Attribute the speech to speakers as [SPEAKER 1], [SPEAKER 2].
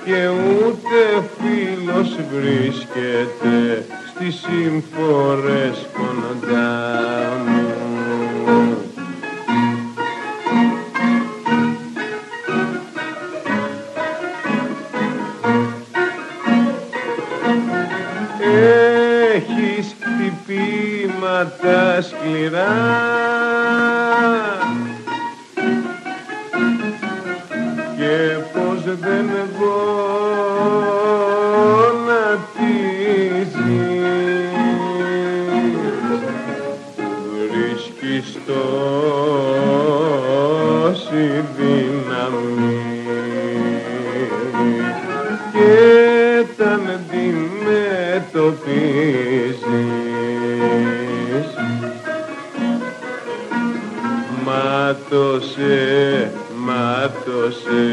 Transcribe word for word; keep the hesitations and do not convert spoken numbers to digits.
[SPEAKER 1] και ούτε φίλος βρίσκεται στις σύμφορες κοντά μου. Έχεις χτυπήματα σκληρά και πως δεν εγώ